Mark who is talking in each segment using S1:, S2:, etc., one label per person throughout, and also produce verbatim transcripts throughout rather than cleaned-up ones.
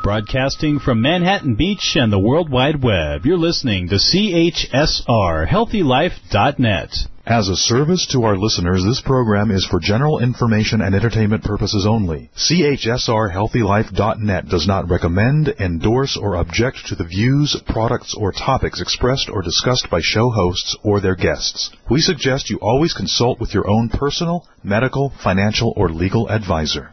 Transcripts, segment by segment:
S1: Broadcasting from Manhattan Beach and the World Wide Web, you're listening to C H S R Healthy Life dot net.
S2: As a service to our listeners, this program is for general information and entertainment purposes only. C H S R Healthy Life dot net does not recommend, endorse, or object to the views, products, or topics expressed or discussed by show hosts or their guests. We suggest you always consult with your own personal, medical, financial, or legal advisor.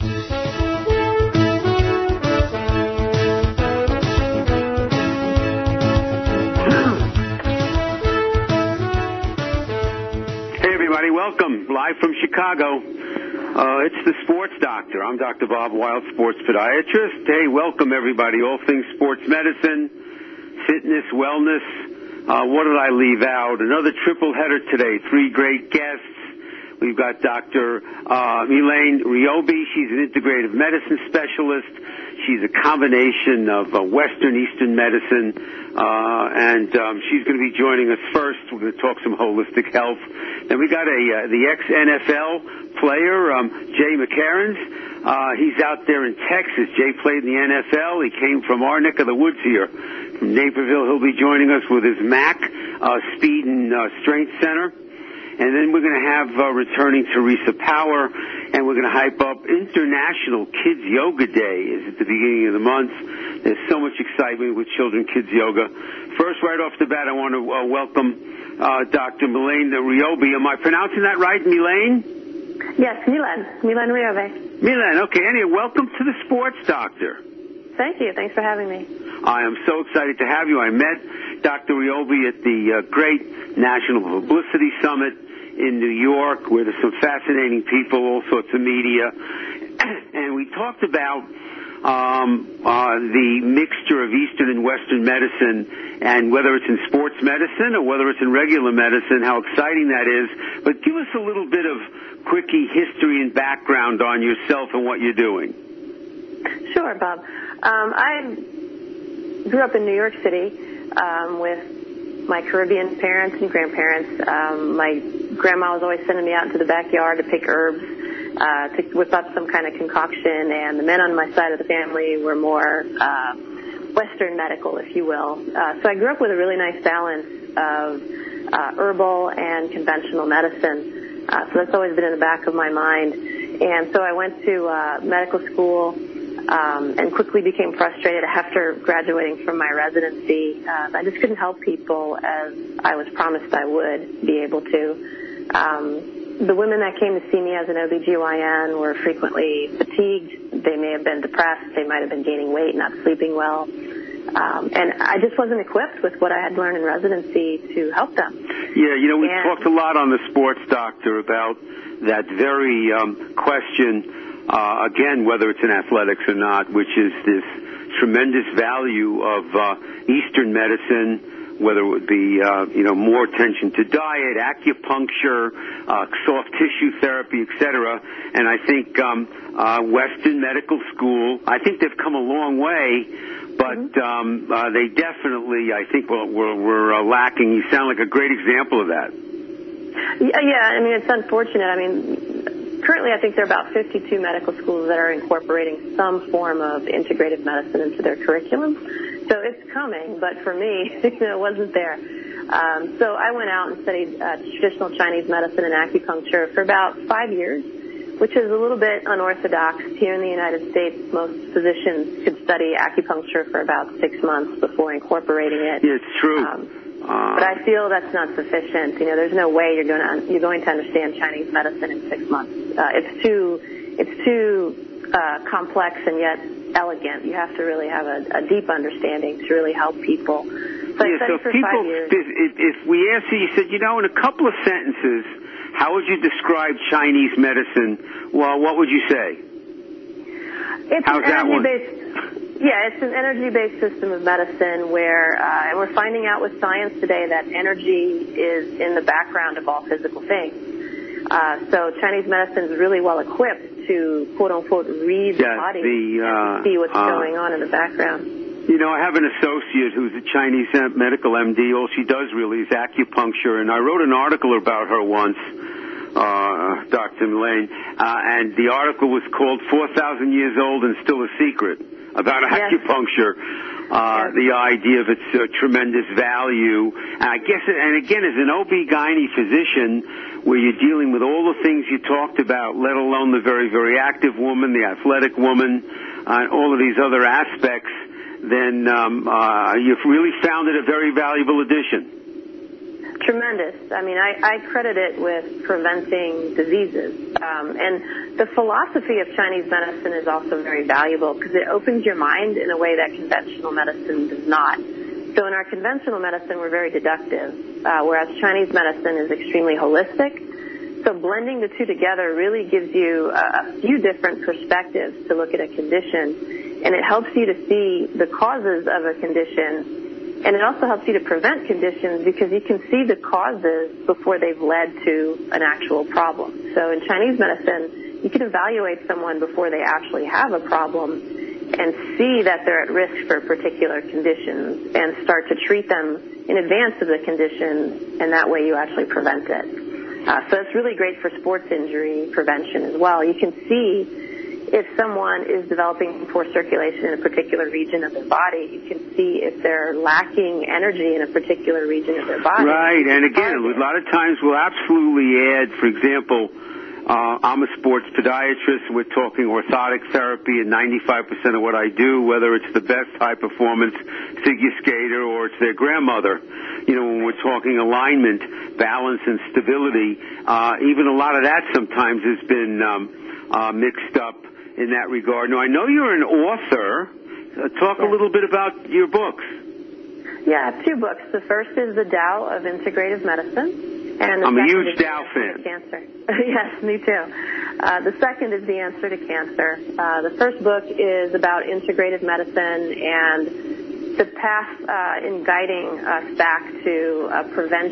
S3: Welcome, live from Chicago. Uh, it's the Sports Doctor. I'm Doctor Bob Wild, sports podiatrist. Hey, welcome everybody. All things sports medicine, fitness, wellness. Uh, what did I leave out? Another triple header today. Three great guests. We've got Doctor Uh, Elaine Riobi. She's an integrative medicine specialist. She's a combination of uh, Western, Eastern medicine, uh, and um, she's going to be joining us first. We're going to talk some holistic health. Then we got a uh, the ex-N F L player, um, Jay McCarons. Uh, he's out there in Texas. Jay played in the N F L. He came from our neck of the woods here, from Naperville. He'll be joining us with his M A C, uh, Speed and uh, Strength Center. And then we're going to have uh, returning Teresa Power, and we're going to hype up International Kids Yoga Day is at the beginning of the month. There's so much excitement with Children Kids Yoga. First, right off the bat, I want to uh, welcome uh, Doctor Elaine Riobi. Am I pronouncing that right, Elaine?
S4: Yes, Milan. Milan Riobi.
S3: Milan, okay. Anyway, welcome to the Sports Doctor.
S4: Thank you. Thanks for having me.
S3: I am so excited to have you. I met Doctor Riobi at the uh, great National Publicity Summit in New York, where there's some fascinating people, all sorts of media. And we talked about um, uh, the mixture of Eastern and Western medicine, and whether it's in sports medicine or whether it's in regular medicine, how exciting that is. But give us a little bit of quickie history and background on yourself and what you're doing.
S4: Sure, Bob. Um, I grew up in New York City um, with my Caribbean parents and grandparents. Um, my grandma was always sending me out into the backyard to pick herbs, uh, to whip up some kind of concoction, and the men on my side of the family were more uh, Western medical, if you will. Uh, so I grew up with a really nice balance of uh, herbal and conventional medicine. Uh, so that's always been in the back of my mind. And so I went to uh, medical school, Um, and quickly became frustrated after graduating from my residency. Uh, I just couldn't help people as I was promised I would be able to. Um, the women that came to see me as an O B G Y N were frequently fatigued. They may have been depressed. They might have been gaining weight, not sleeping well. Um, and I just wasn't equipped with what I had learned in residency to help them.
S3: Yeah, you know, we
S4: and,
S3: talked a lot on the Sports Doctor about that very um, question. Uh, again, whether it's in athletics or not, which is this tremendous value of uh, Eastern medicine, whether it would be, uh, you know, more attention to diet, acupuncture, uh, soft tissue therapy, et cetera. And I think um, uh, Western medical school, I think they've come a long way, but um, uh, they definitely, I think, were, were, were uh, lacking. You sound like a great example of that.
S4: Yeah, yeah, I mean, it's unfortunate. I mean, currently, I think there are about fifty-two medical schools that are incorporating some form of integrative medicine into their curriculum. So it's coming, but for me, you know, it wasn't there. Um, so I went out and studied uh, traditional Chinese medicine and acupuncture for about five years, which is a little bit unorthodox. Here in the United States, most physicians could study acupuncture for about six months before incorporating it.
S3: Yeah, it's true.
S4: Um, Uh, but I feel that's not sufficient. You know, there's no way you're going to you're going to understand Chinese medicine in six months. Uh, it's too it's too uh, complex and yet elegant. You have to really have a, a deep understanding to really help people. So
S3: yeah,
S4: I studied
S3: so
S4: for
S3: people,
S4: five years.
S3: If, if, if we asked you, you said, you know, in a couple of sentences, how would you describe Chinese medicine? Well, what would you say?
S4: It's
S3: How's
S4: an
S3: that one?
S4: energy-based. Yeah, it's an energy-based system of medicine where, uh, and we're finding out with science today that energy is in the background of all physical things. Uh, so Chinese medicine is really well equipped to, quote-unquote, read the
S3: yeah,
S4: body
S3: the, uh,
S4: and see what's
S3: uh,
S4: going on in the background.
S3: You know, I have an associate who's a Chinese medical M D. All she does really is acupuncture, and I wrote an article about her once, uh, Doctor Elaine, uh, and the article was called four thousand Years Old and Still a Secret. about
S4: yes.
S3: acupuncture. Uh,
S4: yes.
S3: The idea of its uh, tremendous value. And I guess, and again, as an O B G Y N physician, where you're dealing with all the things you talked about, let alone the very, very active woman, the athletic woman, uh, all of these other aspects, then um, uh, you've really found it a very valuable addition.
S4: Tremendous. I mean, I, I credit it with preventing diseases. Um, and the philosophy of Chinese medicine is also very valuable because it opens your mind in a way that conventional medicine does not. So in our conventional medicine, we're very deductive, uh, whereas Chinese medicine is extremely holistic. So blending the two together really gives you a, a few different perspectives to look at a condition, and it helps you to see the causes of a condition. And it also helps you to prevent conditions because you can see the causes before they've led to an actual problem. So in Chinese medicine, you can evaluate someone before they actually have a problem and see that they're at risk for particular conditions and start to treat them in advance of the condition, and that way you actually prevent it. Uh, so it's really great for sports injury prevention as well. You can see if someone is developing poor circulation in a particular region of their body, you can see if they're lacking energy in a particular region of their body.
S3: Right, and again, a lot of times we'll absolutely add, for example, uh, I'm a sports podiatrist, and we're talking orthotic therapy, and ninety-five percent of what I do, whether it's the best high-performance figure skater or it's their grandmother, you know, when we're talking alignment, balance, and stability, uh, even a lot of that sometimes has been um, uh, mixed up in that regard. Now, I know you're an author. Uh, talk
S4: yes.
S3: a little bit about your books.
S4: Yeah, I have two books. The first is The Tao of Integrative Medicine. And the
S3: I'm a
S4: second
S3: huge
S4: is The
S3: Tao
S4: Answer to
S3: fan.
S4: Cancer. Yes, me too. Uh, the second is The Answer to Cancer. Uh, the first book is about integrative medicine and the path uh, in guiding us back to a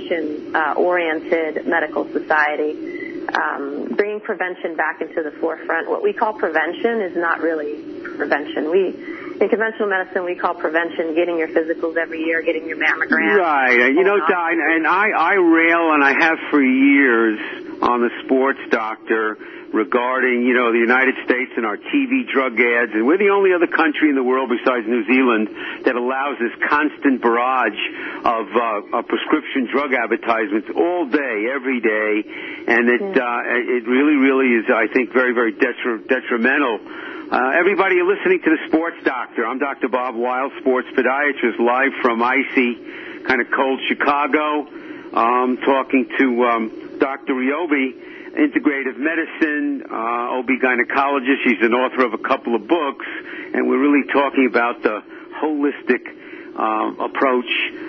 S4: prevention-oriented uh, medical society. Um, bringing prevention back into the forefront. What we call prevention is not really prevention. We, in conventional medicine, we call prevention getting your physicals every year, getting your mammogram.
S3: Right. And, you know, Di, and I, I rail, and I have for years, on the sports doctor regarding, you know, the United States and our T V drug ads, and we're the only other country in the world besides New Zealand that allows this constant barrage of, uh, of prescription drug advertisements all day, every day, and it uh, it really, really is, I think, very, very detri- detrimental. Uh, everybody, you're listening to the Sports Doctor. I'm Doctor Bob Wild, sports podiatrist, live from icy, kind of cold Chicago, um, talking to um, Doctor Ryobi, integrative medicine, uh, O B gynecologist. She's an author of a couple of books, and we're really talking about the holistic uh, approach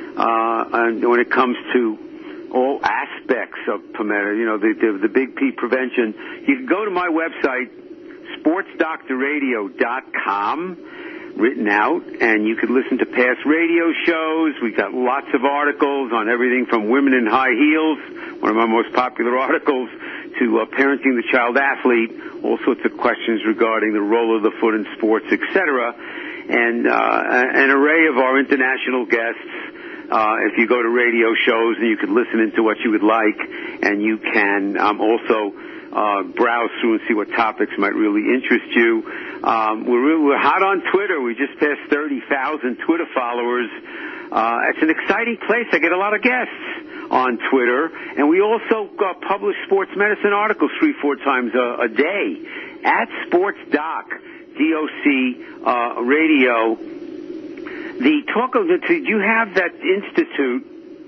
S3: uh, and when it comes to all aspects of ProMed, you know, the, the, the big P prevention. You can go to my website, sports doctor radio dot com, written out, and you can listen to past radio shows. We've got lots of articles on everything from women in high heels, one of my most popular articles, to uh, parenting the child athlete, all sorts of questions regarding the role of the foot in sports, et cetera, and uh, an array of our international guests. Uh, if you go to radio shows, and you can listen into what you would like, and you can um, also uh, browse through and see what topics might really interest you. Um, we're, really, we're hot on Twitter. We just passed thirty thousand Twitter followers. Uh, it's an exciting place. I get a lot of guests on Twitter, and we also uh, publish sports medicine articles three, four times a, a day at Sports Doc, D O C uh, Radio. The talk of the, do you have that institute?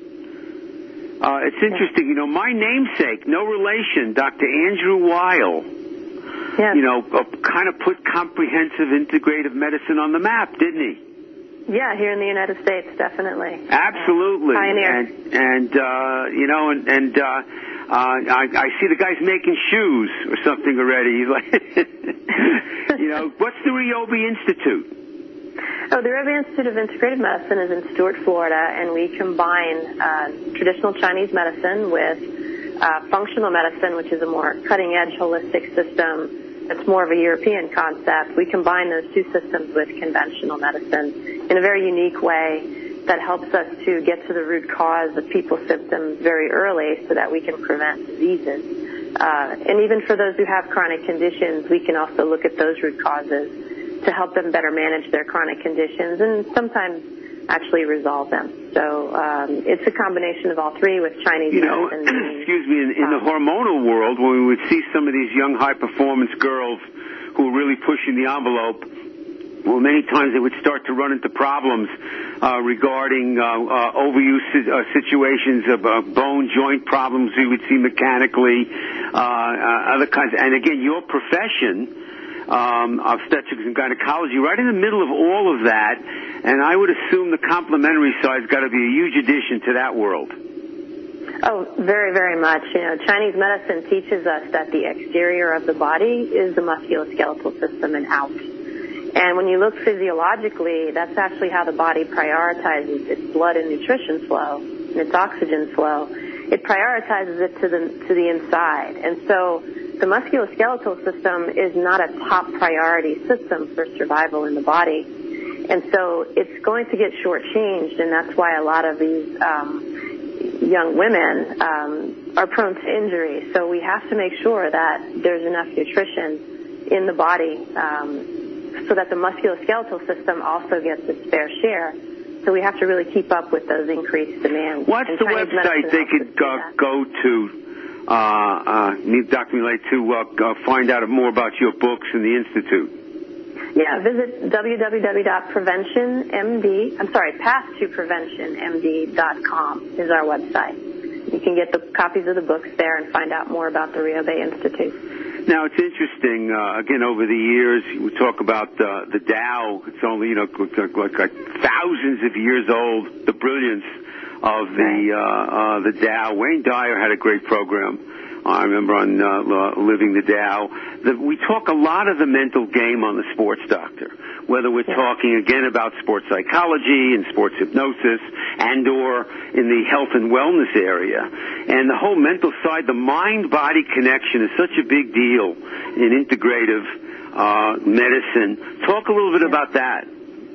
S3: Uh, it's interesting, you know, my namesake, no relation, Doctor Andrew Weil,
S4: yes.
S3: you know, uh, kind of put comprehensive integrative medicine on the map, didn't he?
S4: Yeah, here in the United States, definitely.
S3: Absolutely.
S4: Pioneer.
S3: And, and uh, you know, and, and uh, uh, I, I see the guy's making shoes or something already. He's like, you know, what's the Ryobi Institute?
S4: Oh, the Ryobi Institute of Integrative Medicine is in Stuart, Florida, and we combine uh, traditional Chinese medicine with uh, functional medicine, which is a more cutting-edge holistic system. It's more of a European concept. We combine those two systems with conventional medicine in a very unique way that helps us to get to the root cause of people's symptoms very early so that we can prevent diseases. Uh, and even for those who have chronic conditions, we can also look at those root causes to help them better manage their chronic conditions and sometimes actually resolve them. So um, it's a combination of all three with Chinese
S3: you know,
S4: medicine.
S3: Excuse me, in, in the hormonal world, when we would see some of these young high-performance girls who were really pushing the envelope, well, many times they would start to run into problems uh, regarding uh, uh, overuse uh, situations of uh, bone joint problems we would see mechanically, uh, uh, other kinds. And again, your profession, um, obstetrics and gynecology, right in the middle of all of that, and I would assume the complementary side's got to be a huge addition to that world.
S4: Oh, very, very much. You know, Chinese medicine teaches us that the exterior of the body is the musculoskeletal system and out. And when you look physiologically, that's actually how the body prioritizes its blood and nutrition flow and its oxygen flow. It prioritizes it to the to the inside. And so the musculoskeletal system is not a top priority system for survival in the body. And so it's going to get shortchanged, and that's why a lot of these um, young women um, are prone to injury. So we have to make sure that there's enough nutrition in the body um, so that the musculoskeletal system also gets its fair share. So we have to really keep up with those increased demands.
S3: What's
S4: and
S3: the
S4: Chinese
S3: website they could uh, go to, uh, uh, Doctor Millet, to uh, uh, find out more about your books and the Institute?
S4: Yeah, visit w w w dot prevention m d, I'm sorry, path to prevention m d dot com is our website. You can get the copies of the books there and find out more about the Rio Bay Institute.
S3: Now, it's interesting, uh, again, over the years, we talk about uh, the Tao. It's only, you know, like, like, like thousands of years old, the brilliance of the uh, uh, the Tao. Wayne Dyer had a great program. I remember on uh, Living the Tao. The, we talk a lot of the mental game on the Sports Doctor, whether we're yeah. talking, again, about sports psychology and sports hypnosis and or in the health and wellness area. And the whole mental side, the mind-body connection is such a big deal in integrative uh, medicine. Talk a little bit yeah. about that.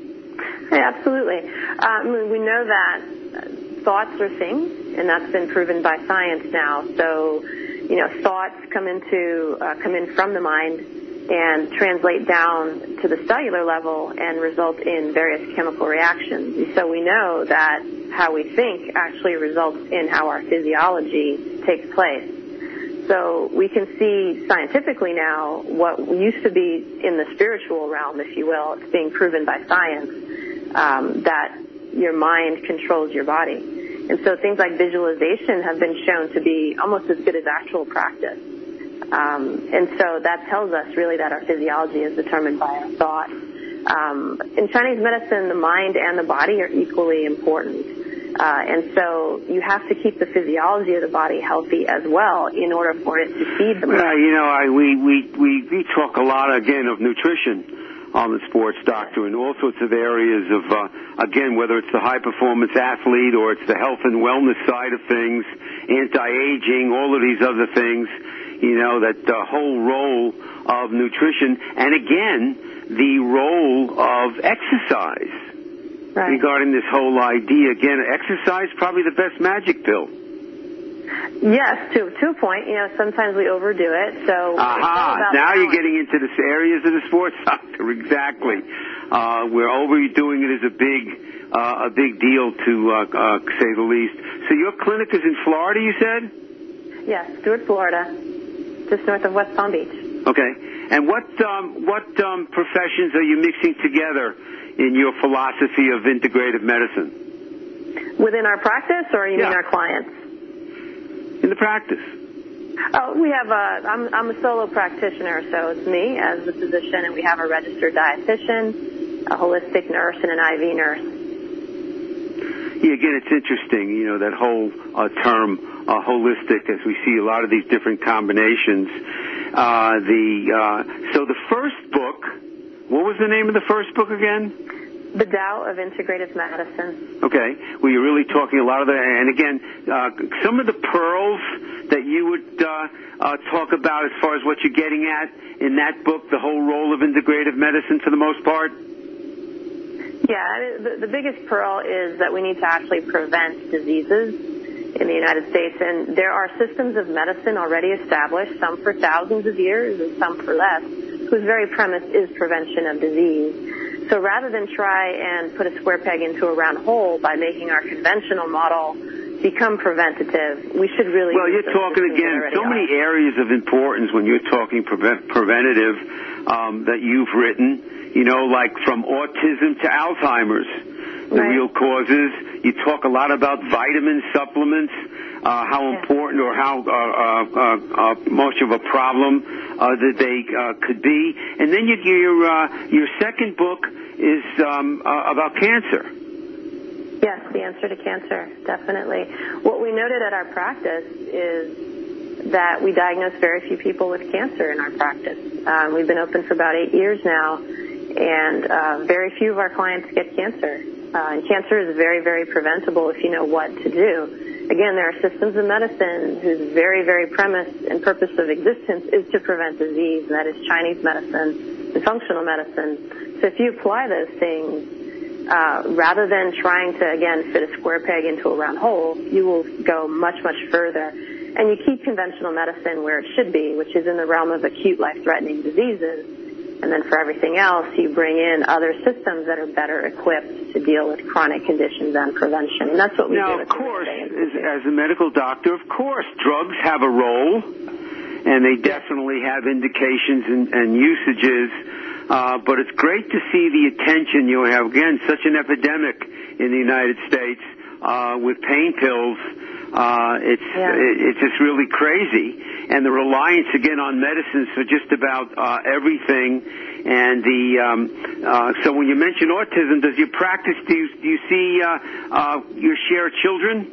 S4: Yeah, absolutely. Um, we know that thoughts are things, and that's been proven by science now. So, you know, thoughts come into uh, come in from the mind and translate down to the cellular level and result in various chemical reactions. And so we know that how we think actually results in how our physiology takes place. So we can see scientifically now what used to be in the spiritual realm, if you will. It's being proven by science um, that your mind controls your body. And so things like visualization have been shown to be almost as good as actual practice. Um, and so that tells us really that our physiology is determined by our thought. Um, in Chinese medicine, the mind and the body are equally important. Uh, and so you have to keep the physiology of the body healthy as well in order for it to feed the mind.
S3: Well, you know, I, we, we, we, we talk a lot, again, of nutrition on the Sports Doctor in all sorts of areas of, uh, again, whether it's the high-performance athlete or it's the health and wellness side of things, anti-aging, all of these other things, you know, that the whole role of nutrition, and again, the role of exercise right. regarding this whole idea. Again, exercise probably the best magic pill.
S4: Yes, to to a point. You know, sometimes we overdo it. So
S3: aha, now balance. You're getting into the areas of the Sports Doctor. Exactly, uh, where overdoing it is a big uh, a big deal to uh, uh, say the least. So your clinic is in Florida, you said?
S4: Yes, Stuart, Florida, just north of West Palm Beach.
S3: Okay, and what um, what um, professions are you mixing together in your philosophy of integrative medicine?
S4: Within our practice, or you yeah. mean our clients?
S3: In the practice.
S4: Oh, we have a, I'm, I'm a solo practitioner, so it's me as the physician, and we have a registered dietitian, a holistic nurse, and an I V nurse.
S3: Yeah, again, it's interesting, you know, that whole uh, term, uh, holistic, as we see a lot of these different combinations. Uh, the, uh, so the first book, what was the name of the first book again?
S4: The Tao of Integrative Medicine.
S3: Okay. Well, you're really talking a lot of that. And again, uh, some of the pearls that you would uh, uh, talk about as far as what you're getting at in that book, the whole role of integrative medicine for the most part?
S4: Yeah. The, the biggest pearl is that we need to actually prevent diseases in the United States. And there are systems of medicine already established, some for thousands of years and some for less, whose very premise is prevention of disease. So rather than try and put a square peg into a round hole by making our conventional model become preventative, we should really...
S3: Well, you're talking, again, so many areas of importance when you're talking prevent, preventative um, that you've written, you know, like from autism to Alzheimer's, the right. real causes. You talk a lot about vitamin supplements, uh, how yeah. important or how uh, uh, uh, much of a problem uh, that they uh, could be. And then you, your, uh, your second book is um, uh, about cancer.
S4: Yes, the answer to cancer, definitely. What we noted at our practice is that we diagnose very few people with cancer in our practice. Um, we've been open for about eight years now, and uh, very few of our clients get cancer. Uh, and cancer is very, very preventable if you know what to do. Again, there are systems of medicine whose very, very premise and purpose of existence is to prevent disease, and that is Chinese medicine and functional medicine. So if you apply those things, Uh, rather than trying to, again, fit a square peg into a round hole, you will go much, much further. And you keep conventional medicine where it should be, which is in the realm of acute life-threatening diseases. And then for everything else, you bring in other systems that are better equipped to deal with chronic conditions and prevention. And that's what we
S3: now,
S4: do.
S3: Now, of course, as, as a medical doctor, of course, drugs have a role, and they definitely have indications and, and usages. Uh, but it's great to see the attention you have. Again, such an epidemic in the United States uh, with pain pills. Uh, it's yeah. it, it's just really crazy. And the reliance, again, on medicines for just about uh, everything. And the um, uh, so when you mention autism, does your practice, do you, do you see uh, uh, your share of children?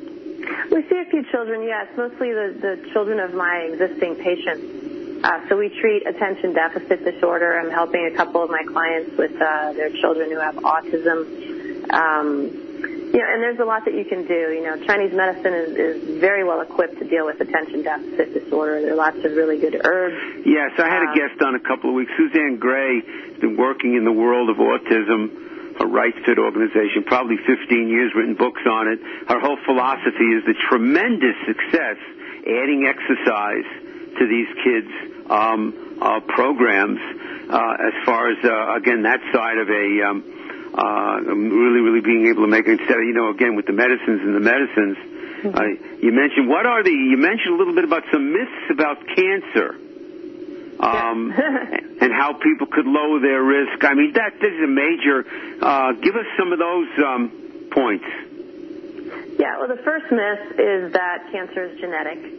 S4: We see a few children, yes, mostly the, the children of my existing patients. Uh, so we treat attention deficit disorder. I'm helping a couple of my clients with uh, their children who have autism. Um, you know, and there's a lot that you can do. You know, Chinese medicine is, is very well equipped to deal with attention deficit disorder. There are lots of really good herbs.
S3: Yes, I had a um, guest on a couple of weeks. Suzanne Gray has been working in the world of autism, a Right Fit organization, probably fifteen years, written books on it. Her whole philosophy is the tremendous success adding exercise to these kids' um, uh, programs uh, as far as, uh, again, that side of a um, uh, really, really being able to make it instead of, you know, again, with the medicines and the medicines. Mm-hmm. Uh, you mentioned, what are the, you mentioned a little bit about some myths about cancer um, and how people could lower their risk. I mean, that this is a major, uh, give us some of those um, points.
S4: Yeah, well, the first myth is that cancer is genetic.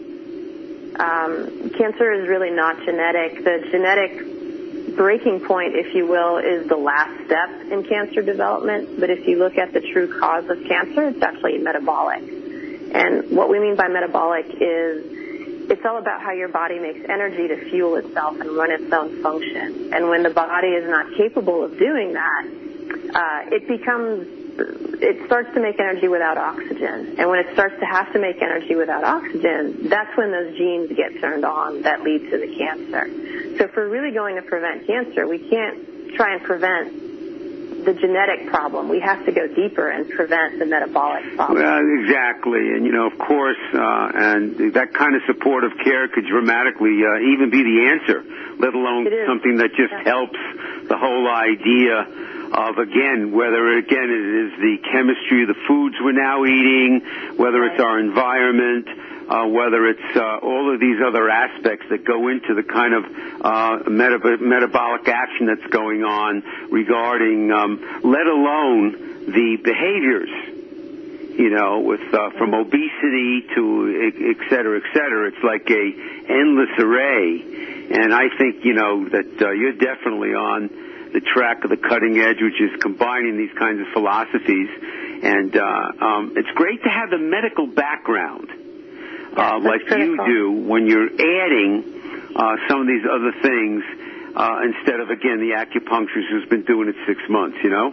S4: Um, cancer is really not genetic. The genetic breaking point, if you will, is the last step in cancer development. But if you look at the true cause of cancer, it's actually metabolic. And what we mean by metabolic is it's all about how your body makes energy to fuel itself and run its own function. And when the body is not capable of doing that, uh, it becomes... it starts to make energy without oxygen. And when it starts to have to make energy without oxygen, that's when those genes get turned on that lead to the cancer. So if we're really going to prevent cancer, we can't try and prevent the genetic problem. We have to go deeper and prevent the metabolic problem.
S3: Well, exactly. And, you know, of course, uh, and that kind of supportive care could dramatically uh, even be the answer, let alone something that just yeah. helps the whole idea of, again, whether, again, it is the chemistry of the foods we're now eating, whether it's our environment, uh, whether it's uh, all of these other aspects that go into the kind of uh, meta- metabolic action that's going on regarding, um, let alone the behaviors, you know, with uh, from obesity to et cetera, et cetera. It's like a endless array. And I think, you know, that uh, you're definitely on the track of the cutting edge, which is combining these kinds of philosophies. And uh, um, it's great to have the medical background, uh,
S4: yeah,
S3: like
S4: critical.
S3: you do, when you're adding uh, some of these other things uh, instead of, again, the acupuncturist who's been doing it six months, you know?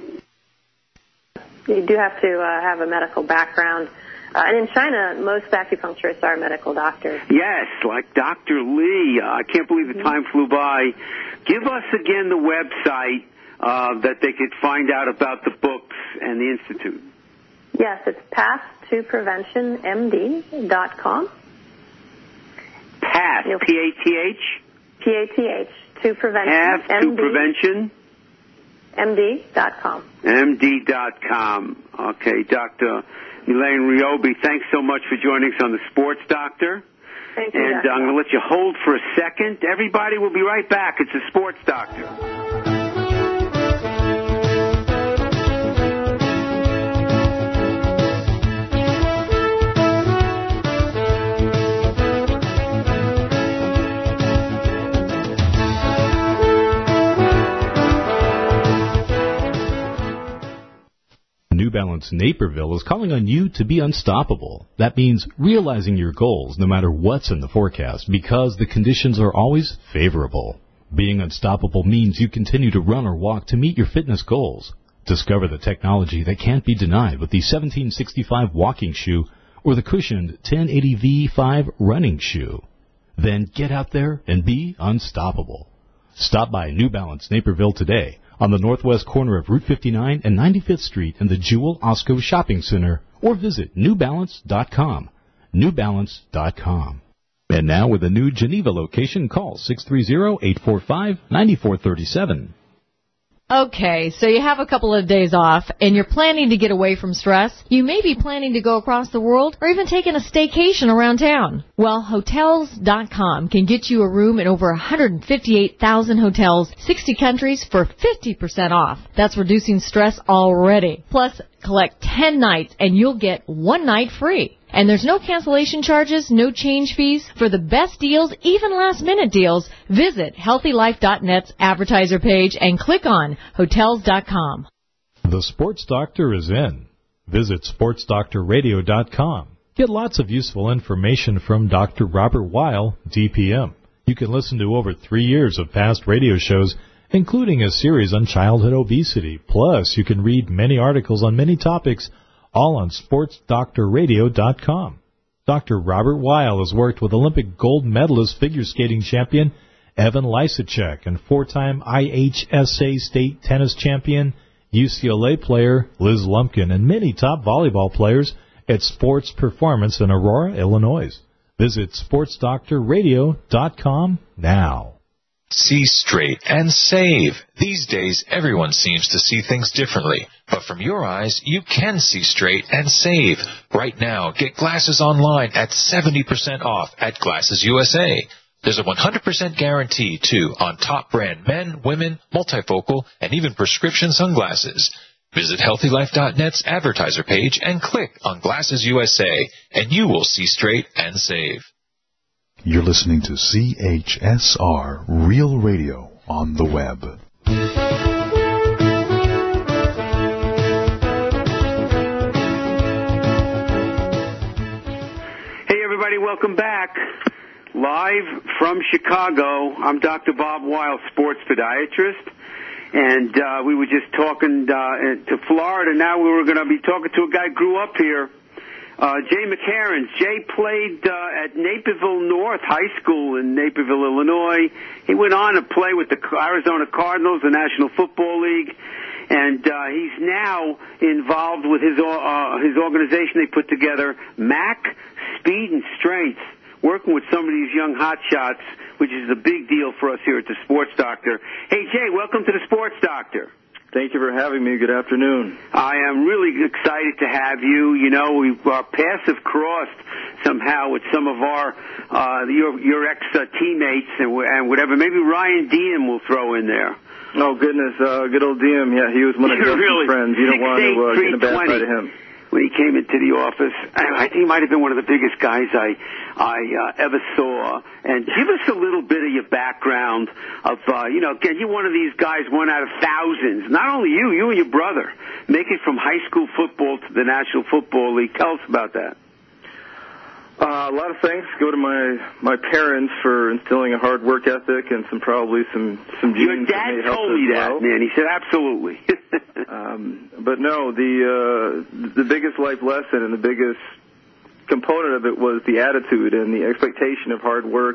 S4: You do have to uh, have a medical background. Uh, and in China, most acupuncturists are medical doctors.
S3: Yes, like Doctor Lee. Uh, I can't believe the time flew by. Give us again the website uh, that they could find out about the books and the Institute.
S4: Yes, it's path to prevention m d dot com.
S3: Path, P A T H?
S4: P A T H, to Prevention.
S3: Path to
S4: M D,
S3: Prevention.
S4: M D dot com.
S3: M D dot com. Okay, Doctor Elaine Ryobi, thanks so much for joining us on The Sports Doctor.
S4: Thank you,
S3: And
S4: Doctor
S3: I'm going to let you hold for a second. Everybody will be right back. It's The Sports Doctor.
S1: New Balance Naperville is calling on you to be unstoppable. That means realizing your goals no matter what's in the forecast because the conditions are always favorable. Being unstoppable means you continue to run or walk to meet your fitness goals. Discover the technology that can't be denied with the seventeen sixty-five walking shoe or the cushioned ten eighty V five running shoe. Then get out there and be unstoppable. Stop by New Balance Naperville today on the northwest corner of Route fifty-nine and ninety-fifth Street in the Jewel Osco Shopping Center, or visit new balance dot com. new balance dot com. And now with a new Geneva location, call six three zero, eight four five, nine four three seven.
S5: Okay, so you have a couple of days off, and you're planning to get away from stress. You may be planning to go across the world, or even taking a staycation around town. Well, Hotels dot com can get you a room in over one hundred fifty-eight thousand hotels, sixty countries, for fifty percent off. That's reducing stress already. Plus, collect ten nights, and you'll get one night free. And there's no cancellation charges, no change fees. For the best deals, even last-minute deals, visit healthy life dot net's advertiser page and click on Hotels dot com.
S6: The Sports Doctor is in. Visit sports doctor radio dot com. Get lots of useful information from Doctor Robert Weil, D P M. You can listen to over three years of past radio shows, including a series on childhood obesity. Plus, you can read many articles on many topics, all on sports doctor radio dot com. Doctor Robert Weil has worked with Olympic gold medalist figure skating champion Evan Lysacek and four-time I H S A state tennis champion, U C L A player Liz Lumpkin, and many top volleyball players at Sports Performance in Aurora, Illinois. Visit sports doctor radio dot com now.
S7: See straight and save. These days, everyone seems to see things differently. But from your eyes, you can see straight and save. Right now, get glasses online at seventy percent off at Glasses U S A. There's a one hundred percent guarantee, too, on top brand men, women, multifocal, and even prescription sunglasses. Visit healthy life dot net's advertiser page and click on Glasses U S A, and you will see straight and save.
S2: You're listening to C H S R Real Radio on the web.
S3: Hey, everybody, welcome back. Live from Chicago, I'm Doctor Bob Weil, sports podiatrist. And uh, we were just talking uh, to Florida. Now we were going to be talking to a guy who grew up here. Uh, Jay McCarron. Jay played uh, at Naperville North High School in Naperville, Illinois. He went on to play with the Arizona Cardinals, the National Football League, and uh, he's now involved with his uh, his organization they put together, MAC Speed and Strength, working with some of these young hotshots, which is a big deal for us here at the Sports Doctor. Hey, Jay, welcome to the Sports Doctor.
S8: Thank you for having me. Good afternoon.
S3: I am really excited to have you. You know, we've our paths have crossed somehow with some of our uh, your your ex uh, teammates and and whatever. Maybe Ryan Diem will throw in there.
S8: Oh goodness, uh, good old Diem. Yeah, he was one of your
S3: really?
S8: friends. You don't want to uh, get in the bad side of him.
S3: When he came into the office, I think he might have been one of the biggest guys I I uh, ever saw. And give us a little bit of your background of, uh, you know, again, you're one of these guys, one out of thousands. Not only you, you and your brother, make it from high school football to the National Football League. Tell us about that.
S8: Uh, a lot of thanks go to my my parents for instilling a hard work ethic and some probably some some genes.
S3: Your dad
S8: that
S3: told me
S8: well.
S3: that, man. He said absolutely.
S8: um, but no, the uh, the biggest life lesson and the biggest component of it was the attitude and the expectation of hard work.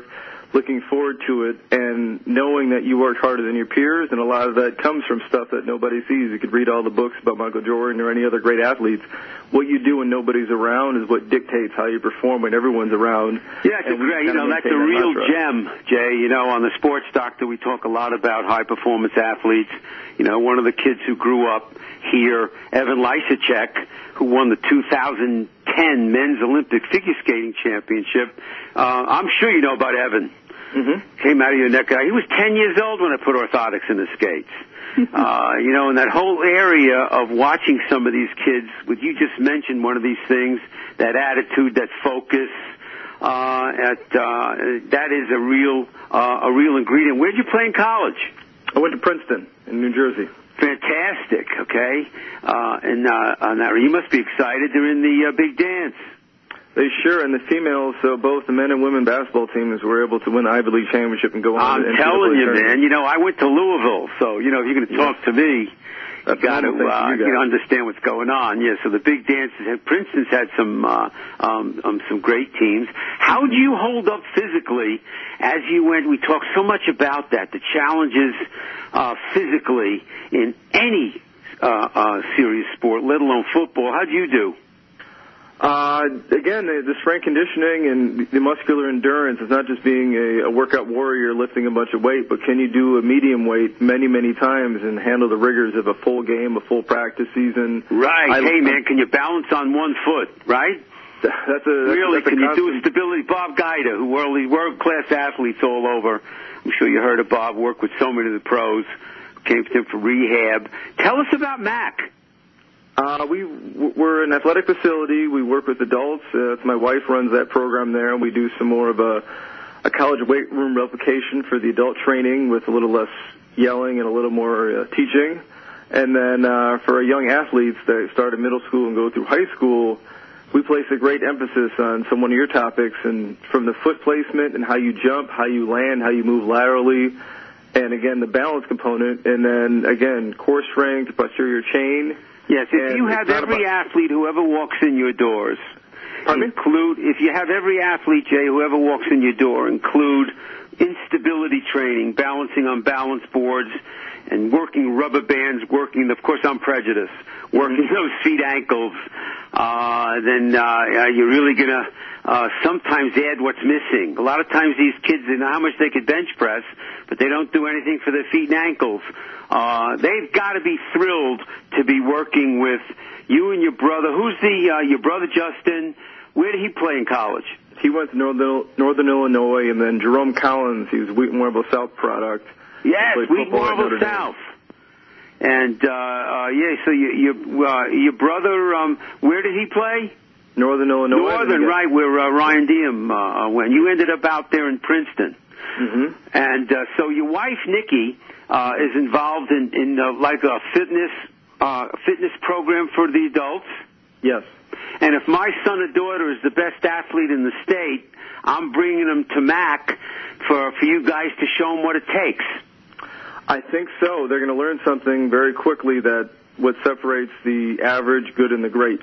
S8: looking forward to it, and knowing that you worked harder than your peers, and a lot of that comes from stuff that nobody sees. You could read all the books about Michael Jordan or any other great athletes. What you do when nobody's around is what dictates how you perform when everyone's around.
S3: Yeah, it's a great, you know, that's a real gem, Jay. You know, on the Sports Doctor, we talk a lot about high-performance athletes. You know, one of the kids who grew up here, Evan Lysacek, who won the two thousand ten Men's Olympic Figure Skating Championship. Uh, I'm sure you know about Evan. Mm-hmm. Came out of your neck. He was ten years old when I put orthotics in his skates. uh, you know, in that whole area of watching some of these kids, what you just mentioned, one of these things, that attitude, that focus, uh, at, uh, that is a real, uh, a real ingredient. Where'd you play in college?
S8: I went to Princeton in New Jersey.
S3: Fantastic, okay. Uh, and, uh, uh, now you must be excited. They're in the uh, big dance.
S8: They sure, and the females, so both the men and women basketball teams were able to win the Ivy League championship and go on.
S3: I'm telling you, man. You know, I went to Louisville, so you know if you're going to talk yes. to me, you got to uh, you know, understand what's going on. Yeah, so the big dances. Princeton's had some uh, um, um, some great teams. How do you hold up physically as you went? We talked so much about that, the challenges uh, physically in any uh, uh, serious sport, let alone football. How'd you do?
S8: Uh, again, the, the strength conditioning and the muscular endurance is not just being a, a workout warrior lifting a bunch of weight, but can you do a medium weight many, many times and handle the rigors of a full game, a full practice season?
S3: Right. I, hey, man, can you balance on one foot, right?
S8: That's a that's,
S3: really.
S8: That's a
S3: can
S8: constant...
S3: you do a stability? Bob Guida, who world world-class athletes all over. I'm sure you heard of Bob. Worked with so many of the pros. Came to him for rehab. Tell us about Mac.
S8: Uh, we, we're an athletic facility. We work with adults. Uh, my wife runs that program there, and we do some more of a, a college weight room replication for the adult training with a little less yelling and a little more uh, teaching. And then uh, for our young athletes that start at middle school and go through high school, we place a great emphasis on some one of your topics, and from the foot placement and how you jump, how you land, how you move laterally, and, again, the balance component, and then, again, core strength, posterior chain.
S3: Yes, if you have every athlete, whoever walks in your doors, include, if you have every athlete, Jay, whoever walks in your door, include instability training, balancing on balance boards, and working rubber bands, working, of course, I'm prejudiced, working mm-hmm. those feet ankles, uh, then uh, you're really going to uh, sometimes add what's missing. A lot of times these kids, they know how much they could bench press, but they don't do anything for their feet and ankles. Uh, they've got to be thrilled to be working with you and your brother. Who's the uh, your brother, Justin? Where did he play in college?
S8: He went to Northern, Northern Illinois, and then Jerome Collins, he was a Wheaton Marble South product.
S3: Yes, Wheaton Marble South. And, uh, uh, yeah, so you, you, uh, your brother, um, where did he play?
S8: Northern Illinois.
S3: Northern, right, where uh, Ryan Diem uh, went. You ended up out there in Princeton.
S8: Mm-hmm.
S3: And uh, so your wife, Nikki, uh, is involved in, in uh, like a fitness uh, fitness program for the adults?
S8: Yes.
S3: And if my son or daughter is the best athlete in the state, I'm bringing them to Mac for, for you guys to show them what it takes.
S8: I think so. They're going to learn something very quickly, that what separates the average, good, and the great.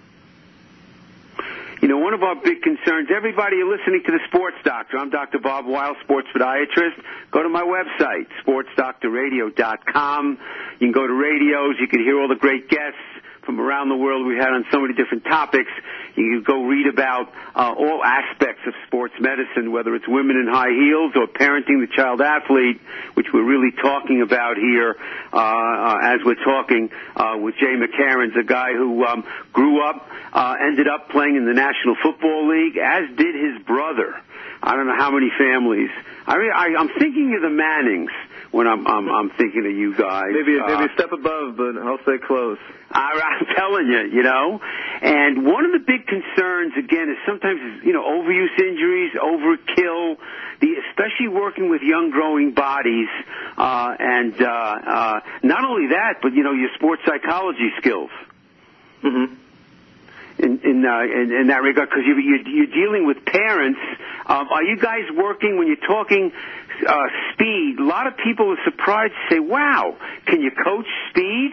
S3: You know, one of our big concerns, everybody, you're listening to the Sports Doctor. I'm Doctor Bob Weil, sports podiatrist. Go to my website, sports doctor radio dot com. You can go to radios. You can hear all the great guests from around the world we had on so many different topics. You can go read about uh, all aspects of sports medicine, whether it's women in high heels or parenting the child athlete, which we're really talking about here uh, uh, as we're talking uh, with Jay McCarron, a guy who um, grew up, uh, ended up playing in the National Football League, as did his brother. I don't know how many families. I mean, I, I'm thinking of the Mannings when I'm I'm, I'm thinking of you guys.
S8: Maybe
S3: uh,
S8: maybe a step above, but I'll stay close.
S3: I, I'm telling you, you know. And one of the big concerns, again, is sometimes, you know, overuse injuries, overkill, the, especially working with young growing bodies. Uh, and uh, uh, not only that, but, you know, your sports psychology skills.
S8: Mm-hmm.
S3: In in, uh, in in that regard, because you, you, you're dealing with parents. Um, are you guys working, when you're talking uh, speed, a lot of people are surprised to say, wow, can you coach speed?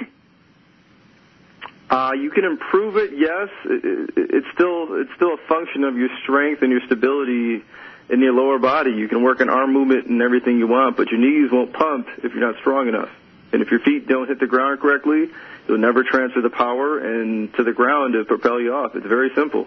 S8: Uh, you can improve it, yes. It, it, it's still it's still a function of your strength and your stability in your lower body. You can work an arm movement and everything you want, but your knees won't pump if you're not strong enough. And if your feet don't hit the ground correctly, you'll never transfer the power and to the ground to propel you off. It's very simple.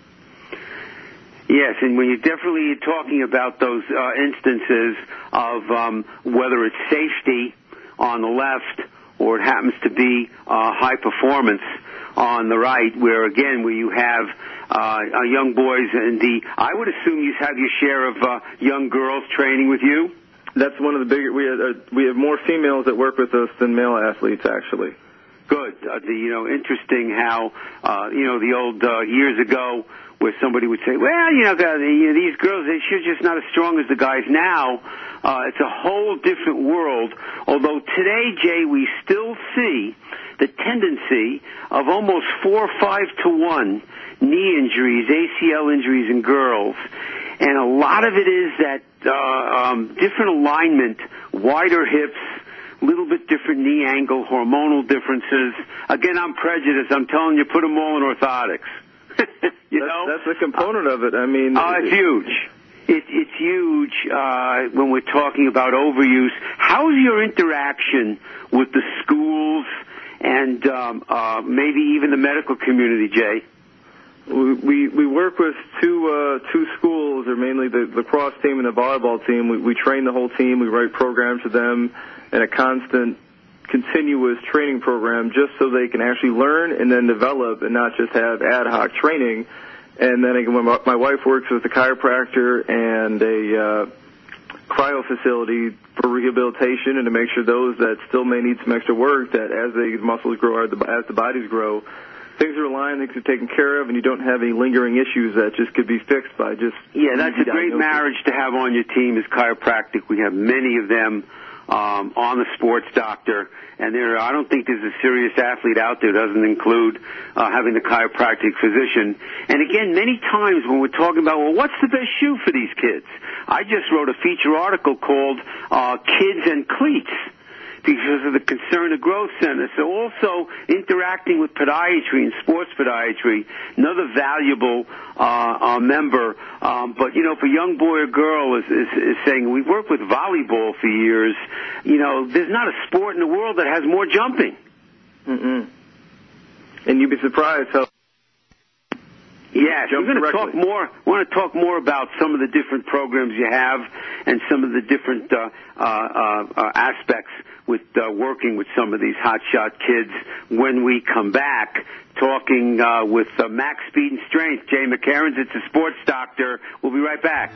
S3: Yes, and when you're definitely talking about those uh, instances of um, whether it's safety on the left or it happens to be uh, high performance on the right, where, again, where you have uh, young boys and the, I would assume you have your share of uh, young girls training with you?
S8: That's one of the bigger, we have, uh, we have more females that work with us than male athletes, actually.
S3: Good. Uh, the, you know, interesting how, uh, you know, the old uh, years ago where somebody would say, well, you know, the, you know these girls, they should just not as strong as the guys now. Uh, it's a whole different world. Although today, Jay, we still see the tendency of almost four or five to one knee injuries, A C L injuries in girls. And a lot of it is that uh, um, different alignment, wider hips, a little bit different knee angle, hormonal differences. Again, I'm prejudiced. I'm telling you, put them all in orthotics. you
S8: that's,
S3: know?
S8: That's a component of it. I mean...
S3: Oh, it's huge. It, it's huge uh, when we're talking about overuse. How's your interaction with the schools and um, uh, maybe even the medical community, Jay?
S8: We we work with two uh, two schools, or mainly the lacrosse team and the volleyball team. We, we train the whole team. We write programs for them and a constant, continuous training program just so they can actually learn and then develop and not just have ad hoc training. And then again, when my, my wife works with a chiropractor and a uh, cryo facility for rehabilitation and to make sure those that still may need some extra work, that as the muscles grow, or as the bodies grow, things are aligned, things are taken care of, and you don't have any lingering issues that just could be fixed by just...
S3: Yeah, that's a great marriage to have on your team is chiropractic. We have many of them um, on the Sports Doctor, and there, I don't think there's a serious athlete out there that doesn't include uh, having the chiropractic physician. And again, many times when we're talking about, well, what's the best shoe for these kids? I just wrote a feature article called uh, Kids and Cleats, because of the concern of growth center. So also interacting with podiatry and sports podiatry, another valuable uh, uh, member. Um, but, you know, if a young boy or girl is, is, is saying, we've worked with volleyball for years, you know, there's not a sport in the world that has more jumping.
S8: Mm-mm. And you'd be surprised how...
S3: Yes, we're going to talk more. We want to talk more about some of the different programs you have and some of the different uh, uh, uh, aspects with uh, working with some of these hotshot kids when we come back. Talking uh, with uh, Max Speed and Strength, Jay McCarrans. It's a Sports Doctor. We'll be right back.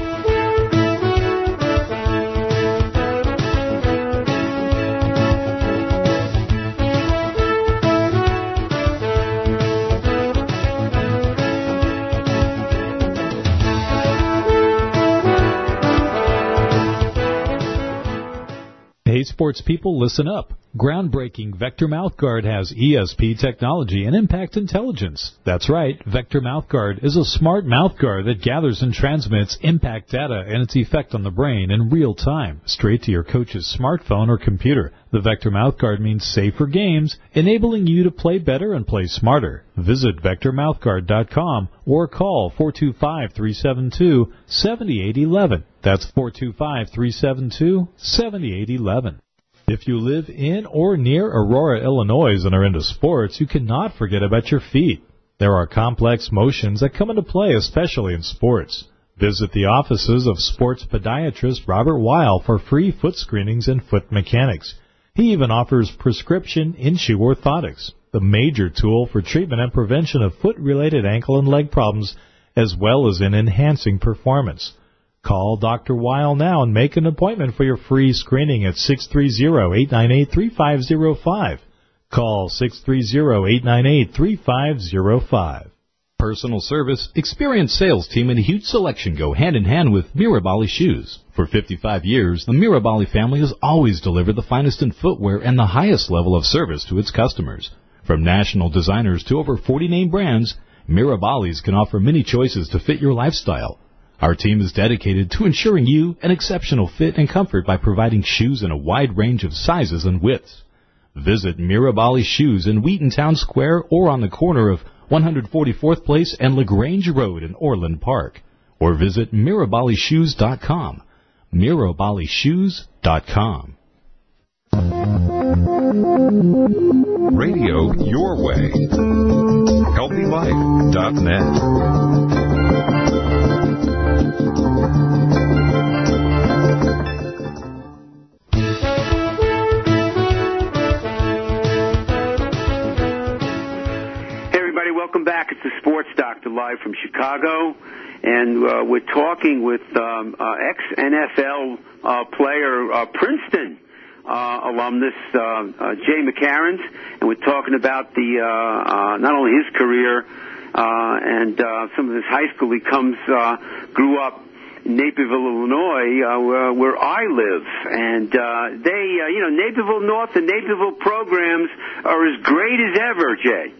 S6: Hey, sports people, listen up. Groundbreaking Vector Mouthguard has E S P technology and impact intelligence. That's right, Vector Mouthguard is a smart mouthguard that gathers and transmits impact data and its effect on the brain in real time, straight to your coach's smartphone or computer. The Vector Mouthguard means safer games, enabling you to play better and play smarter. Visit vector mouthguard dot com or call four two five, three seven two, seven eight one one. That's four two five, three seven two, seven eight one one. If you live in or near Aurora, Illinois and are into sports, you cannot forget about your feet. There are complex motions that come into play, especially in sports. Visit the offices of sports podiatrist Robert Weil for free foot screenings and foot mechanics. He even offers prescription in-shoe orthotics, the major tool for treatment and prevention of foot-related ankle and leg problems, as well as in enhancing performance. Call Doctor Weil now and make an appointment for your free screening at six three zero, eight nine eight, three five zero five. Call six three zero, eight nine eight, three five zero five.
S1: Personal service, experienced sales team, and a huge selection go hand in hand with Mirabali Shoes. For fifty-five years, the Mirabali family has always delivered the finest in footwear and the highest level of service to its customers. From national designers to over forty name brands, Mirabali's can offer many choices to fit your lifestyle. Our team is dedicated to ensuring you an exceptional fit and comfort by providing shoes in a wide range of sizes and widths. Visit Mirabali Shoes in Wheaton Town Square or on the corner of one forty-fourth Place and LaGrange Road in Orland Park. or visit mirabali shoes dot com. mirabali shoes dot com.
S2: Radio your way. healthy life dot net.
S3: Welcome back. It's the Sports Doctor live from Chicago, and uh, we're talking with um, uh, ex-N F L uh, player, uh, Princeton uh, alumnus uh, uh, Jay McCarron, and we're talking about the uh, uh, not only his career uh, and uh, some of his high school. He comes, uh, grew up in Naperville, Illinois, uh, where, where I live, and uh, they, uh, you know, Naperville North and Naperville programs are as great as ever, Jay.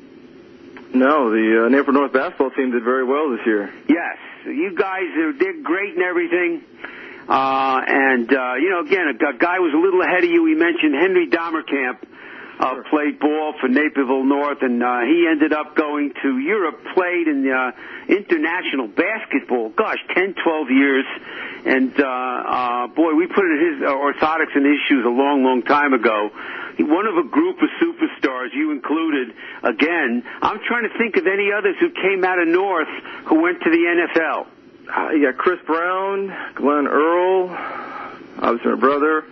S8: No, the uh, Naperville North basketball team did very well this year.
S3: Yes, you guys are they're great and everything. Uh, and, uh, you know, again, a, a guy was a little ahead of you. We mentioned Henry Dahmerkamp uh,
S8: sure.
S3: played ball for Naperville North, and uh, he ended up going to Europe, played in uh, international basketball. Gosh, ten, twelve years. And, uh, uh, boy, we put in his uh, orthotics in his shoes a long, long time ago. One of a group of superstars, you included, again. I'm trying to think of any others who came out of North who went to the N F L.
S8: Uh, you got Chris Brown, Glenn Earl, obviously my brother.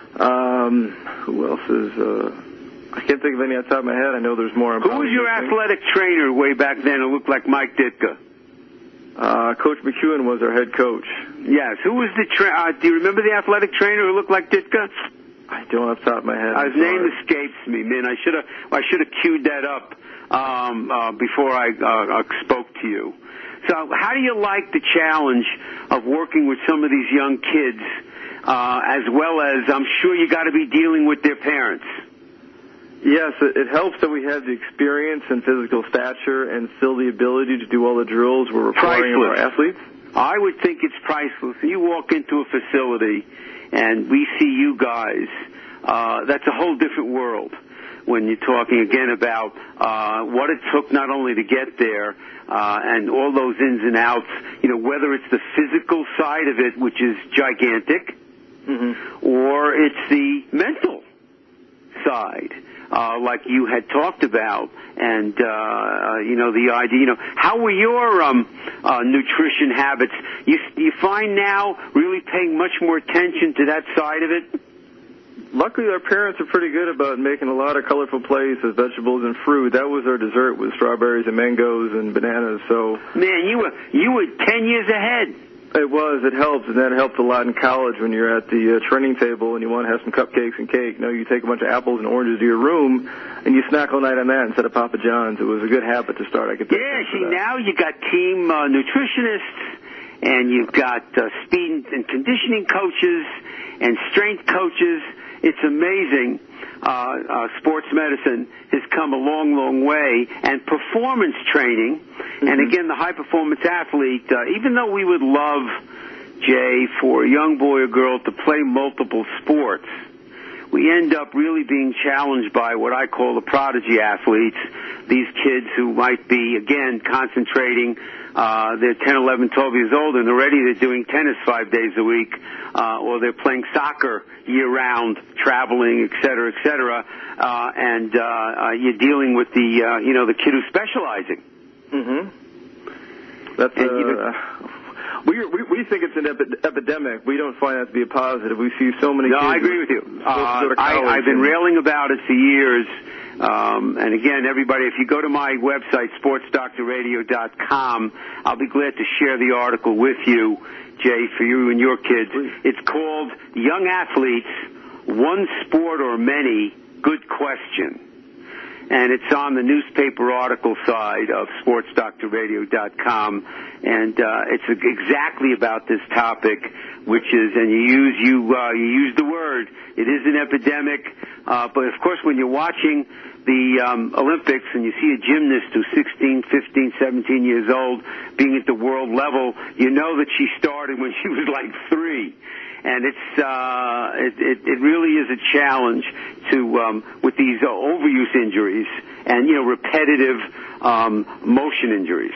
S8: Um, who else is, uh, I can't think of any off the top of my head. I know there's more.
S3: Who was your athletic trainer way back then who looked like Mike Ditka?
S8: Uh, Coach McEwen was our head coach.
S3: Yes. Who was the tra- uh, do you remember the athletic trainer who looked like Ditka?
S8: I don't off the top of my head.
S3: Uh, his name escapes me, man. I should have I should have queued that up um, uh, before I uh, uh, spoke to you. So how do you like the challenge of working with some of these young kids, uh, as well as I'm sure you got to be dealing with their parents?
S8: Yes, it, it helps that we have the experience and physical stature and still the ability to do all the drills we're requiring of our athletes.
S3: I would think it's priceless. You walk into a facility and we see you guys, uh, that's a whole different world when you're talking again about uh, what it took not only to get there uh, and all those ins and outs, you know, whether it's the physical side of it, which is gigantic, mm-hmm. or it's the mental side, uh, like you had talked about, and, uh, you know, the idea, you know, how were your um, uh, nutrition habits? You, you find now really paying much more attention to that side of it?
S8: Luckily, our parents are pretty good about making a lot of colorful plays with vegetables and fruit. That was our dessert with strawberries and mangoes and bananas. So,
S3: man, you were you were ten years ahead.
S8: It was. It helps, and that helped a lot in college when you're at the uh, training table and you want to have some cupcakes and cake. No, you take a bunch of apples and oranges to your room and you snack all night on that instead of Papa John's. It was a good habit to start. I could.
S3: Yeah, see, now you got team uh, nutritionists, and you've got uh, speed and conditioning coaches and strength coaches. It's amazing. Uh, uh, sports medicine has come a long, long way, and performance training. Mm-hmm. And again, the high-performance athlete, uh, even though we would love, Jay, for a young boy or girl to play multiple sports, we end up really being challenged by what I call the prodigy athletes, these kids who might be, again, concentrating. Uh, they're ten, eleven, twelve years old, and already they're doing tennis five days a week, uh, or they're playing soccer year-round, traveling, et cetera, et cetera, uh, and uh, uh, you're dealing with the, uh, you know, the kid who's specializing.
S8: Mm-hmm. That's, uh, you know, we, we we think it's an epi- epidemic. We don't find that to be a positive. We see so many
S3: no,
S8: kids.
S3: I agree with you. Uh, I, I've been railing about it for years. Um, and again, everybody, if you go to my website, sports doctor radio dot com, I'll be glad to share the article with you, Jay, for you and your kids. It's called Young Athletes, One Sport or Many? Good Question. And it's on the newspaper article side of sports doctor radio dot com. And uh, it's exactly about this topic, which is, and you use you uh, you use the word, it is an epidemic. Uh, but, of course, when you're watching the um, Olympics and you see a gymnast who's sixteen, fifteen, seventeen years old being at the world level, you know that she started when she was like three. And it's uh, it, it, it really is a challenge to um, with these uh, overuse injuries and, you know, repetitive um, motion injuries.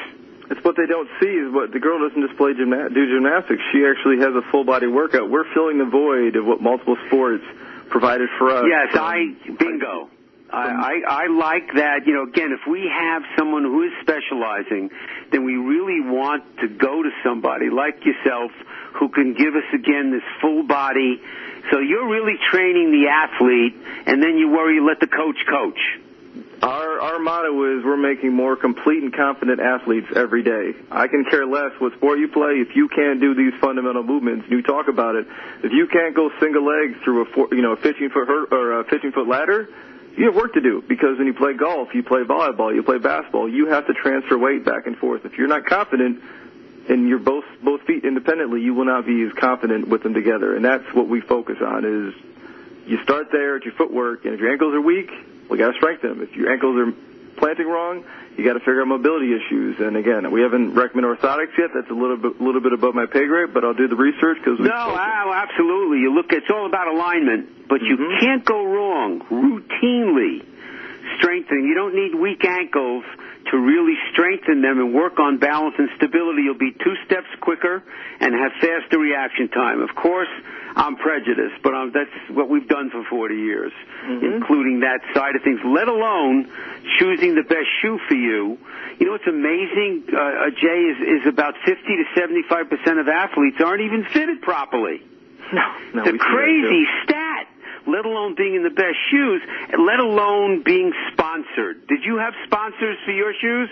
S8: It's what they don't see is what the girl doesn't just play gymna- do gymnastics. She actually has a full-body workout. We're filling the void of what multiple sports provided for us.
S3: Yes, I, bingo. I, I, I like that. You know, again, if we have someone who is specializing, then we really want to go to somebody like yourself who can give us, again, this full body. So you're really training the athlete, and then you worry you let the coach coach.
S8: Our our motto is we're making more complete and confident athletes every day. I can care less what sport you play if you can't do these fundamental movements. You talk about it. If you can't go single leg through a four, you know fifteen foot hurt or a fifteen foot ladder, you have work to do, because when you play golf, you play volleyball, you play basketball, you have to transfer weight back and forth. If you're not confident and you're both both feet independently, you will not be as confident with them together. And that's what we focus on is you start there at your footwork, and if your ankles are weak, we got to strengthen them. If your ankles are planting wrong, you got to figure out mobility issues. And again, we haven't recommended orthotics yet. That's a little bit, little bit above my pay grade, but I'll do the research because we.
S3: No, oh, absolutely. You look, it's all about alignment, but you mm-hmm. can't go wrong routinely strengthening. You don't need weak ankles to really strengthen them and work on balance and stability. You'll be two steps quicker and have faster reaction time. Of course, I'm prejudiced, but um, that's what we've done for forty years, mm-hmm. including that side of things, let alone choosing the best shoe for you. You know what's amazing, uh, Jay, is, is about fifty to seventy-five percent of athletes aren't even fitted properly.
S8: No, no.
S3: It's a crazy stat, let alone being in the best shoes, let alone being sponsored. Did you have sponsors for your shoes?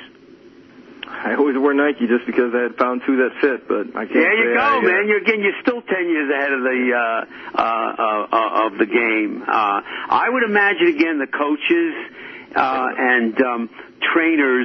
S8: I always wear Nike just because I had found two that fit, but I can't.
S3: There you
S8: say
S3: go,
S8: I, uh,
S3: man. You're again. You're still ten years ahead of the uh, uh, uh, of the game. Uh, I would imagine again the coaches uh, and um, trainers,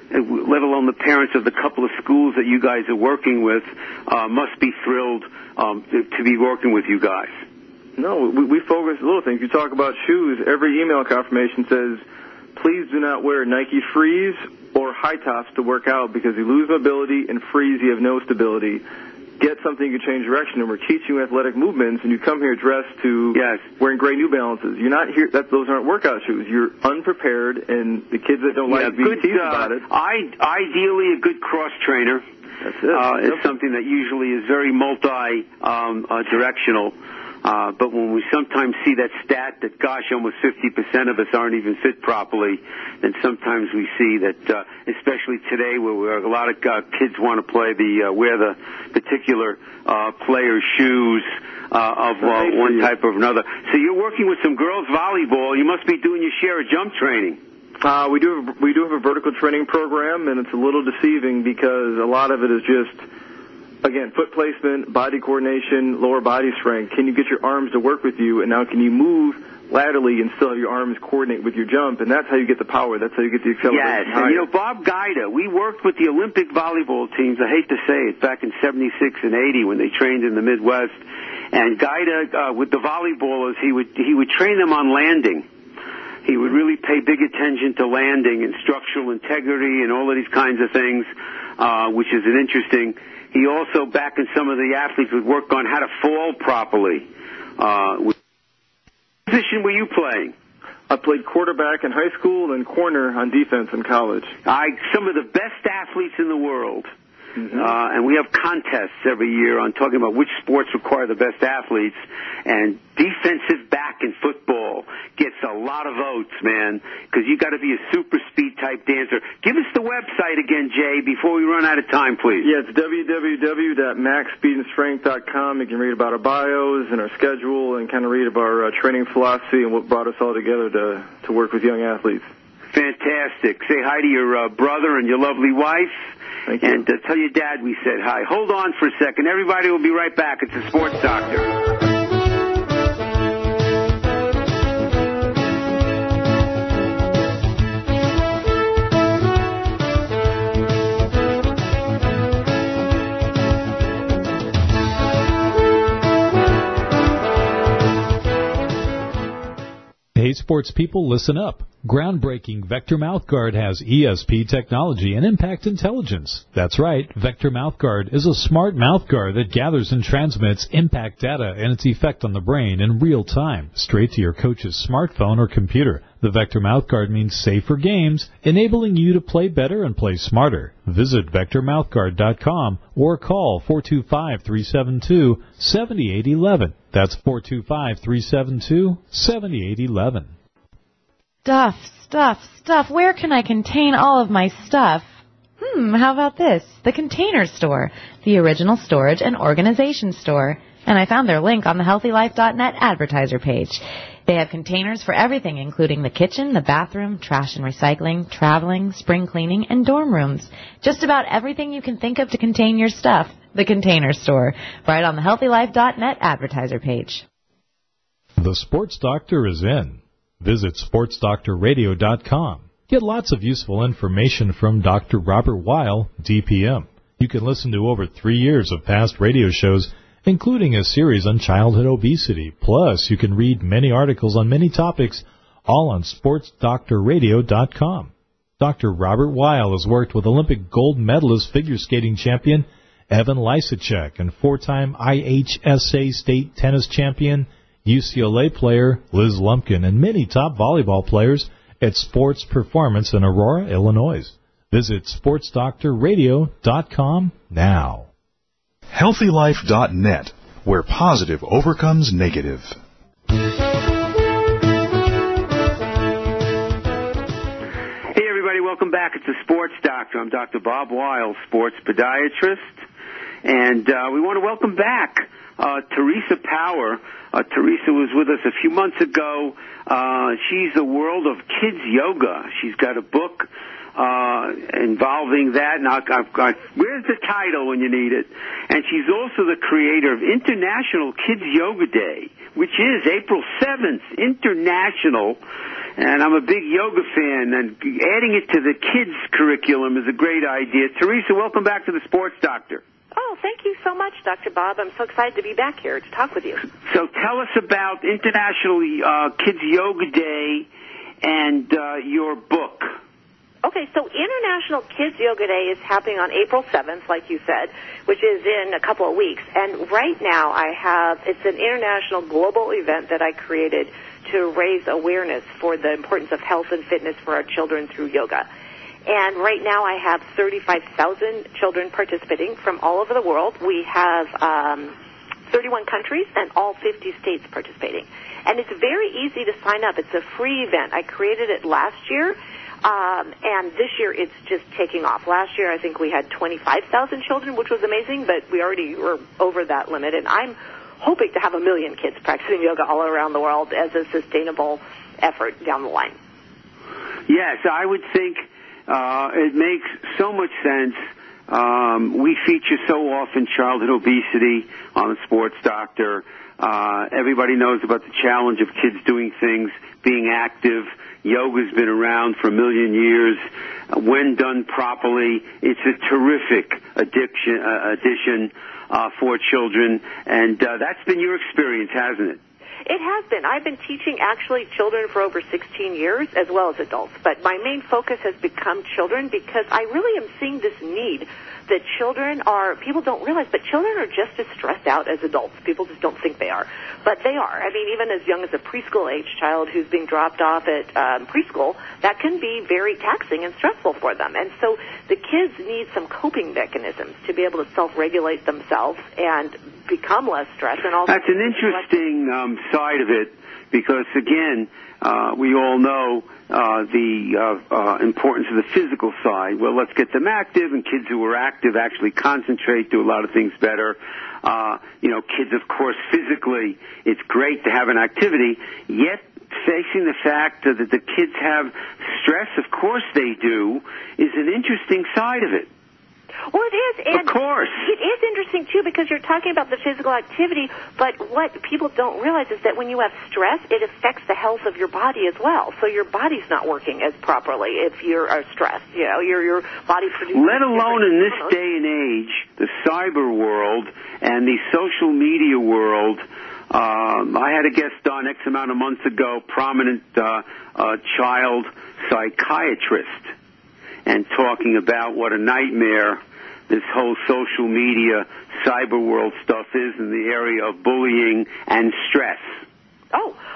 S3: let alone the parents of the couple of schools that you guys are working with, uh, must be thrilled um, to, to be working with you guys.
S8: No, we, we focus little things. You talk about shoes. Every email confirmation says, please do not wear Nike Freeze or high tops to work out because you lose mobility, and Freeze, you have no stability. Get something you can change direction, and we're teaching you athletic movements, and you come here dressed to
S3: yes.
S8: wearing gray New Balances. You're not here, that, those aren't workout shoes. You're unprepared, and the kids that don't
S3: yeah,
S8: like being
S3: good,
S8: teased
S3: uh,
S8: about it.
S3: I, ideally, a good cross trainer.
S8: That's it.
S3: Uh,
S8: yep.
S3: is something that usually is very multi-directional. Um, uh, Uh, but when we sometimes see that stat that, gosh, almost fifty percent of us aren't even fit properly, then sometimes we see that, uh, especially today where, where a lot of uh, kids want to play the, uh, wear the particular uh, player's shoes uh, of uh, one type or another. So you're working with some girls volleyball. You must be doing your share of jump training.
S8: Uh, we do have, we do have a vertical training program, and it's a little deceiving because a lot of it is just, again, foot placement, body coordination, lower body strength. Can you get your arms to work with you? And now can you move laterally and still have your arms coordinate with your jump? And that's how you get the power. That's how you get the acceleration.
S3: Yes, and you know, Bob Guida, we worked with the Olympic volleyball teams, I hate to say it, back in seventy-six and eighty when they trained in the Midwest. And Guida, uh, with the volleyballers, he would, he would train them on landing. He would really pay big attention to landing and structural integrity and all of these kinds of things, uh, which is an interesting. He also, back in some of the athletes, would work on how to fall properly. Uh, what position were you playing?
S8: I played quarterback in high school and corner on defense in college.
S3: I, some of the best athletes in the world.
S8: Mm-hmm.
S3: Uh, and we have contests every year on talking about which sports require the best athletes. And defensive back in football gets a lot of votes, man, because you got to be a super speed type dancer. Give us the website again, Jay, before we run out of time, please.
S8: Yeah, it's w w w dot max speed and strength dot com. You can read about our bios and our schedule and kind of read about our uh, training philosophy and what brought us all together to, to work with young athletes.
S3: Fantastic. Say hi to your uh, brother and your lovely wife.
S8: Thank you.
S3: And uh, tell your dad we said hi. Hold on for a second. Everybody will be right back. It's the Sports Doctor.
S6: Hey, sports people, listen up. Groundbreaking Vector Mouthguard has E S P technology and impact intelligence. That's right, Vector Mouthguard is a smart mouthguard that gathers and transmits impact data and its effect on the brain in real time, straight to your coach's smartphone or computer. The Vector Mouthguard means safer games, enabling you to play better and play smarter. Visit vector mouthguard dot com or call four two five, three seven two, seven eight one one. That's four two five, three seven two, seven eight one one.
S9: Stuff, stuff, stuff. Where can I contain all of my stuff? Hmm, how about this? The Container Store, the original storage and organization store. And I found their link on the healthy life dot net advertiser page. They have containers for everything, including the kitchen, the bathroom, trash and recycling, traveling, spring cleaning, and dorm rooms. Just about everything you can think of to contain your stuff. The Container Store, right on the healthy life dot net advertiser page.
S6: The Sports Doctor is in. Visit sports doctor radio dot com. Get lots of useful information from Doctor Robert Weil, D P M. You can listen to over three years of past radio shows, including a series on childhood obesity. Plus, you can read many articles on many topics, all on sports doctor radio dot com. Doctor Robert Weil has worked with Olympic gold medalist figure skating champion Evan Lysacek and four-time I H S A state tennis champion, U C L A player Liz Lumpkin, and many top volleyball players at Sports Performance in Aurora, Illinois. Visit sports doctor radio dot com now.
S2: healthy life dot net, where positive overcomes negative.
S3: Hey, everybody, welcome back. It's the Sports Doctor. I'm Doctor Bob Weil, sports podiatrist. And uh, we want to welcome back uh, Teresa Power. Uh, Teresa was with us a few months ago. Uh, she's the world of kids yoga. She's got a book uh, involving that. And I've, I've got, where's the title when you need it? And she's also the creator of International Kids Yoga Day, which is April seventh, International. And I'm a big yoga fan, and adding it to the kids' curriculum is a great idea. Teresa, welcome back to the Sports Doctor.
S10: Oh, thank you so much, Doctor Bob. I'm so excited to be back here to talk with you.
S3: So tell us about International uh, Kids Yoga Day and uh, your book.
S10: Okay, so International Kids Yoga Day is happening on April seventh, like you said, which is in a couple of weeks. And right now I have, it's an international global event that I created to raise awareness for the importance of health and fitness for our children through yoga. And right now I have thirty-five thousand children participating from all over the world. We have um, thirty-one countries and all fifty states participating. And it's very easy to sign up. It's a free event. I created it last year, um, and this year it's just taking off. Last year I think we had twenty-five thousand children, which was amazing, but we already were over that limit. And I'm hoping to have a million kids practicing yoga all around the world as a sustainable effort down the line.
S3: Yes, I would think uh, it makes so much sense. Um, we feature so often childhood obesity on the Sports Doctor. Uh, everybody knows about the challenge of kids doing things, being active. Yoga's been around for a million years. Uh, when done properly, it's a terrific addiction, uh, addition uh, for children. And uh, that's been your experience, hasn't it?
S10: It has been. I've been teaching actually children for over sixteen years as well as adults. But my main focus has become children because I really am seeing this need that children are, people don't realize, but children are just as stressed out as adults. People just don't think they are. But they are. I mean, even as young as a preschool age child who's being dropped off at um, preschool, that can be very taxing and stressful for them. And so the kids need some coping mechanisms to be able to self-regulate themselves and become less stressed. And also
S3: that's an interesting um, side of it because, again, uh, we all know uh, the uh, uh, importance of the physical side. Well, let's get them active, and kids who are active actually concentrate, do a lot of things better. Uh, you know, kids, of course, physically, it's great to have an activity, yet facing the fact that the kids have stress, of course they do, is an interesting side of it.
S10: Well, it is. And
S3: of course.
S10: It is interesting, too, because you're talking about the physical activity, but what people don't realize is that when you have stress, it affects the health of your body as well. So your body's not working as properly if you're uh, stressed. You know, your, your body's producing...
S3: Let alone in this hormones. Day and age, the cyber world and the social media world. Um, I had a guest on X amount of months ago, prominent uh, uh, child psychiatrist, and talking about what a nightmare this whole social media, cyber world stuff is in the area of bullying and stress.
S10: Oh,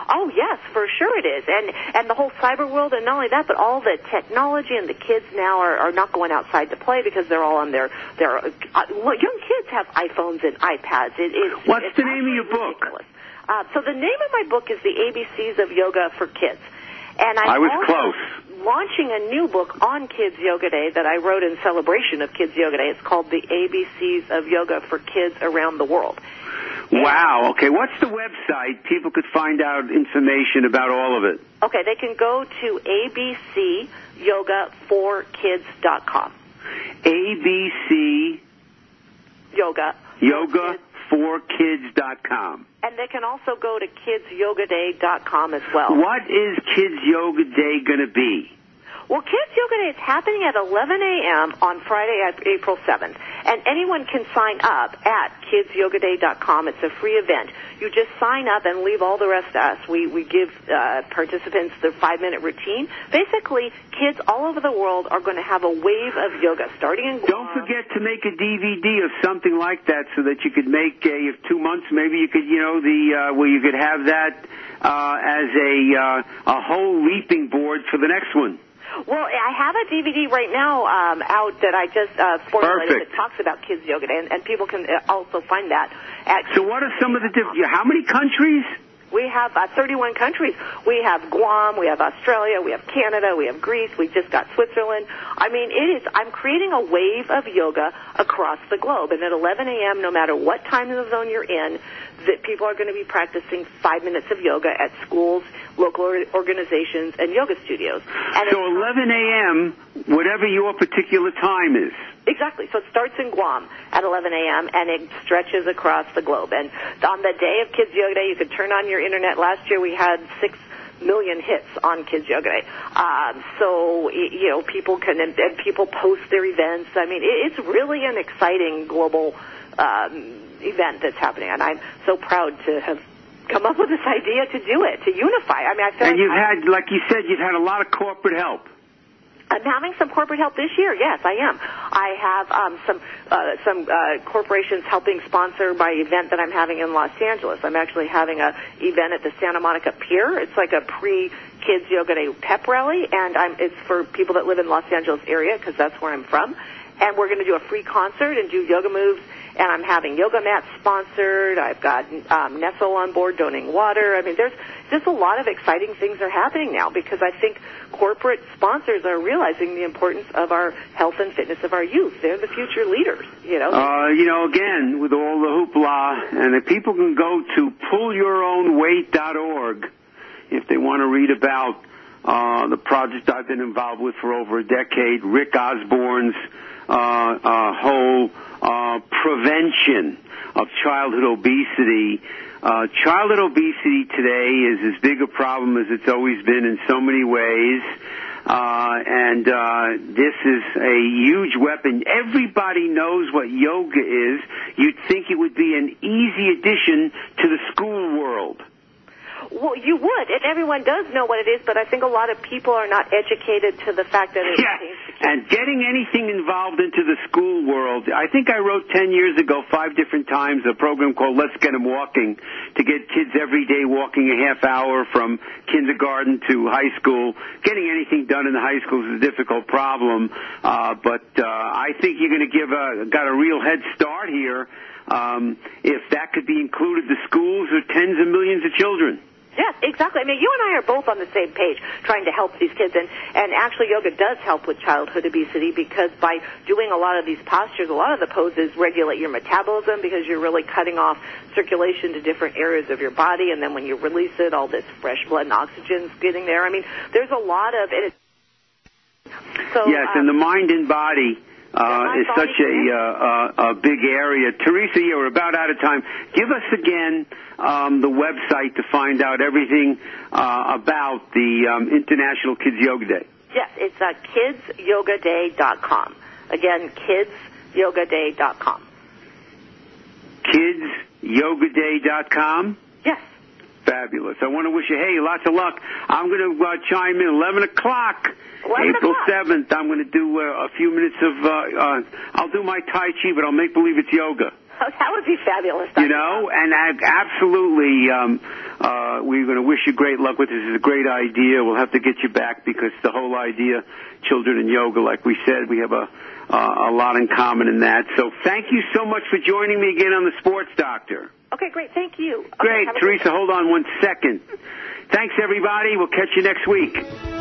S10: Oh, yes, for sure it is. And and the whole cyber world, and not only that, but all the technology, and the kids now are, are not going outside to play because they're all on their, their uh, young kids have iPhones and iPads. It, it,
S3: What's
S10: it's
S3: the name of your book?
S10: Ridiculous. Uh, so the name of my book is The A B Cs of Yoga for Kids. And I'm
S3: I was
S10: also
S3: close.
S10: launching a new book on Kids Yoga Day that I wrote in celebration of Kids Yoga Day. It's called The A B Cs of Yoga for Kids Around the World.
S3: Wow. Okay. What's the website? People could find out information about all of it.
S10: Okay. They can go to a b c yoga for kids dot com.
S3: A B C
S10: Yoga.
S3: Yoga for kids dot com.
S10: And they can also go to kids yoga day dot com as well.
S3: What is Kids Yoga Day going to be?
S10: Well, Kids Yoga Day is happening at eleven a.m. on Friday, April seventh. And anyone can sign up at kids yoga day dot com. It's a free event. You just sign up and leave all the rest to us. We, we give uh, participants the five-minute routine. Basically, kids all over the world are going to have a wave of yoga starting in Guam.
S3: Don't forget to make a D V D of something like that so that you could make, uh, if two months, maybe you could, you know, the uh, where you could have that uh, as a, uh, a whole leaping board for the next one.
S10: Well, I have a D V D right now um, out that I just uh, formulated that talks about Kids Yoga Day, and, and people can also find that. At
S3: so what are some of the different, how many countries?
S10: We have uh, thirty-one countries. We have Guam, we have Australia, we have Canada, we have Greece, we just got Switzerland. I mean, it is, I'm creating a wave of yoga across the globe, and at eleven a.m., no matter what time zone you're in, that people are going to be practicing five minutes of yoga at schools, local organizations, and yoga studios. And
S3: so eleven a.m., whatever your particular time is.
S10: Exactly. So it starts in Guam at eleven a.m. and it stretches across the globe. And on the day of Kids Yoga Day, you could turn on your internet. Last year we had six million hits on Kids Yoga Day. Um, so, you know, people can, and, and people post their events. I mean, it's really an exciting global um, event that's happening. And I'm so proud to have come up with this idea to do it, to unify. I mean, I feel
S3: And
S10: like
S3: you've
S10: I,
S3: had, like you said, you've had a lot of corporate help.
S10: I'm having some corporate help this year. Yes, I am. I have um, some uh, some uh, corporations helping sponsor my event that I'm having in Los Angeles. I'm actually having a event at the Santa Monica Pier. It's like a pre-Kids Yoga Day pep rally, and I'm, it's for people that live in Los Angeles area because that's where I'm from. And we're going to do a free concert and do yoga moves. And I'm having yoga mats sponsored. I've got um, Nestle on board donating water. I mean, there's just a lot of exciting things are happening now because I think corporate sponsors are realizing the importance of our health and fitness of our youth. They're the future leaders, you know.
S3: Uh, you know, again, with all the hoopla, and if people can go to pull your own weight dot org if they want to read about uh, the project I've been involved with for over a decade, Rick Osborne's uh, uh, whole uh, prevention of childhood obesity. Uh, childhood obesity today is as big a problem as it's always been in so many ways. Uh, and uh, this is a huge weapon. Everybody knows what yoga is. You'd think it would be an easy addition to the school world.
S10: Well, you would, and everyone does know what it is, but I think a lot of people are not educated to the fact that it
S3: yeah. And getting anything involved into the school world, I think I wrote ten years ago, five different times, a program called Let's Get 'Em Walking, to get kids every day walking a half hour from kindergarten to high school. Getting anything done in the high school is a difficult problem, uh, but uh, I think you're going to give a, got a real head start here um, if that could be included. The schools are tens of millions of children.
S10: Yes, exactly. I mean, you and I are both on the same page trying to help these kids, and, and actually yoga does help with childhood obesity because by doing a lot of these postures, a lot of the poses regulate your metabolism because you're really cutting off circulation to different areas of your body, and then when you release it, all this fresh blood and oxygen's getting there. I mean, there's a lot of it. So,
S3: yes,
S10: um,
S3: and the mind and body Uh, is such a, uh, a big area. Teresa, yeah, we're about out of time. Give us again um, the website to find out everything uh, about the um, International Kids Yoga Day.
S10: Yes, it's uh, kids yoga day dot com. Again, kids yoga day dot com.
S3: kids yoga day dot com?
S10: Yes.
S3: Fabulous. I want to wish you, hey, lots of luck. I'm going to uh, chime in eleven o'clock. April seventh, I'm going to do uh, a few minutes of, uh, uh, I'll do my Tai Chi, but I'll make believe it's yoga.
S10: that would be fabulous.
S3: You know, and I, absolutely, um, uh, we're going to wish you great luck with this. It's a great idea. We'll have to get you back because the whole idea, children and yoga, like we said, we have a, uh, a lot in common in that. So thank you so much for joining me again on the Sports Doctor.
S10: Okay, great. Thank you. Okay,
S3: great. Teresa, hold on one second. Thanks, everybody. We'll catch you next week.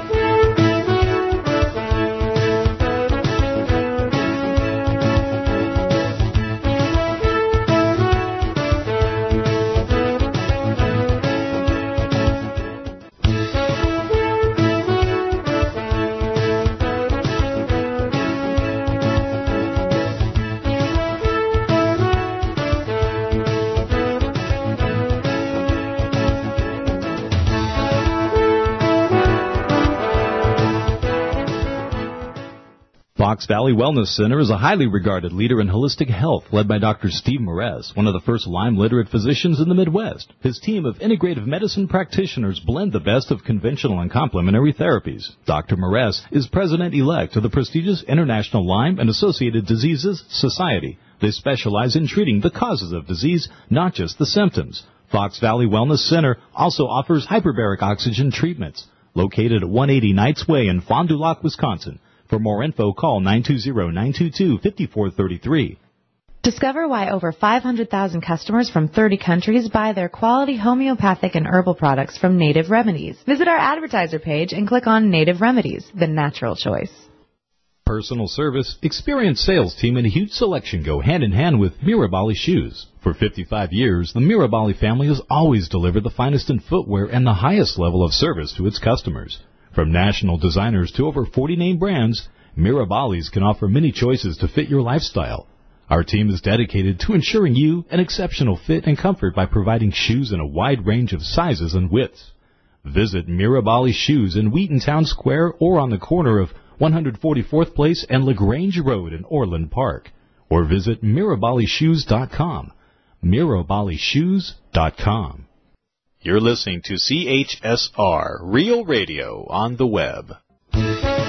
S1: Fox Valley Wellness Center is a highly regarded leader in holistic health led by Doctor Steve Morez, one of the first Lyme-literate physicians in the Midwest. His team of integrative medicine practitioners blend the best of conventional and complementary therapies. Doctor Morez is president-elect of the prestigious International Lyme and Associated Diseases Society. They specialize in treating the causes of disease, not just the symptoms. Fox Valley Wellness Center also offers hyperbaric oxygen treatments. Located at one eighty Knights Way in Fond du Lac, Wisconsin. For more info, call nine two zero, nine two two, five four three three.
S9: Discover why over five hundred thousand customers from thirty countries buy their quality homeopathic and herbal products from Native Remedies. Visit our advertiser page and click on Native Remedies, the natural choice.
S1: Personal service, experienced sales team, and a huge selection go hand in hand with Mirabali Shoes. For fifty-five years, the Mirabali family has always delivered the finest in footwear and the highest level of service to its customers. From national designers to over forty name brands, Mirabali's can offer many choices to fit your lifestyle. Our team is dedicated to ensuring you an exceptional fit and comfort by providing shoes in a wide range of sizes and widths. Visit Mirabali Shoes in Wheaton Town Square or on the corner of one forty-fourth Place and LaGrange Road in Orland Park. Or visit Mirabali Shoes dot com. Mirabali Shoes dot com.
S11: You're listening to C H S R, Real Radio on the web.